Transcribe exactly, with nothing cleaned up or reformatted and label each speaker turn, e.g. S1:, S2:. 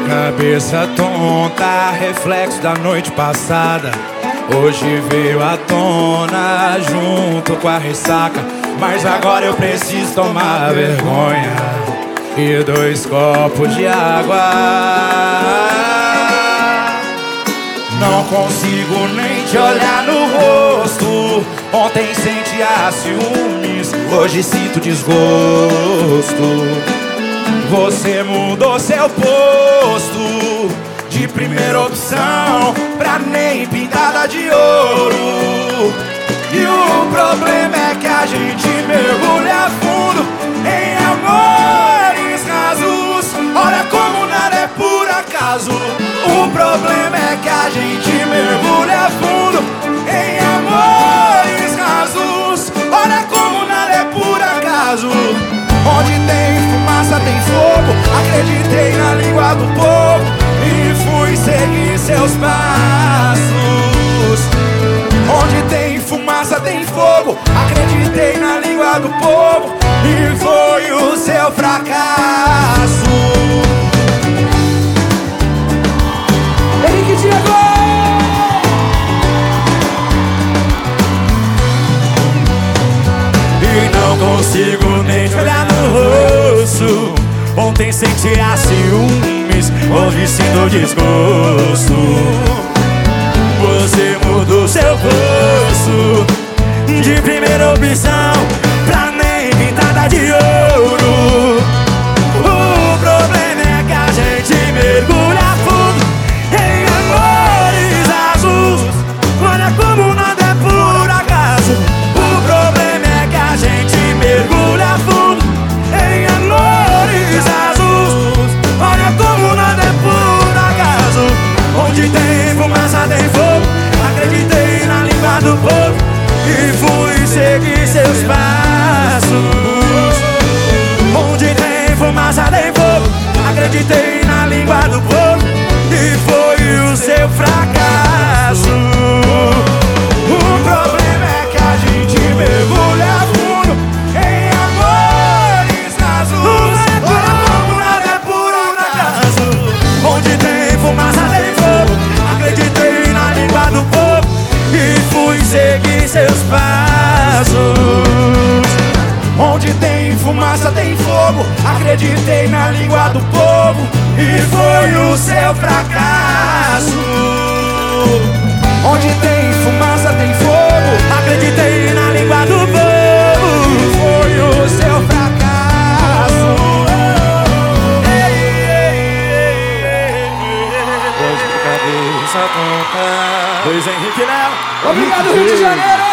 S1: cabeça tonta, reflexo da noite passada. Hoje veio à tona junto com a ressaca. Mas agora eu preciso tomar vergonha e dois copos de água. Não consigo nem te olhar no rosto. Ontem sentia ciúmes, hoje sinto desgosto. Você mudou seu posto de primeira opção pra nem pintada de ouro. E o problema é que a gente mergulha a fundo em amores rasos. Olha como nada é por acaso. O problema é que a gente mergulha a fundo em amores rasos. Olha como nada é por acaso. Onde tem fumaça tem fogo. Acreditei na língua do povo e fui seguir seus passos. Onde tem fumaça tem fogo. Acreditei na língua do povo e foi o seu fracasso. Henrique Diego! E não consigo nem te olhar no rosto. Ontem sentia ciúmes, hoje sinto desgosto. Você mudou seu rosto de primeira opção pra nem pintada de ouro. O problema é que a gente mergulha a fundo em amores azuis. Olha como nada é por acaso. O problema é que a gente mergulha a fundo em amores azuis. Olha como nada é por acaso. Onde tem fumaça tem fogo. Acreditei na língua do povo e fui seguir seus passos. Onde tem fumaça tem fogo. Acreditei na língua do povo e foi o seu fracasso. O problema é que a gente mergulha a fundo em amores rasos. Olha como nada é por acaso. Onde tem fumaça tem fogo. Acreditei na língua do povo e fui seguir seus passos. Onde tem fumaça tem fogo. Acreditei na língua do povo e foi o seu fracasso. Onde tem fumaça tem fogo. Acreditei na língua do povo e foi o seu fracasso. Ei, ei, ei, ei. Cabeça tonta. Luiz Henrique Léo. Obrigado, Rio de Janeiro.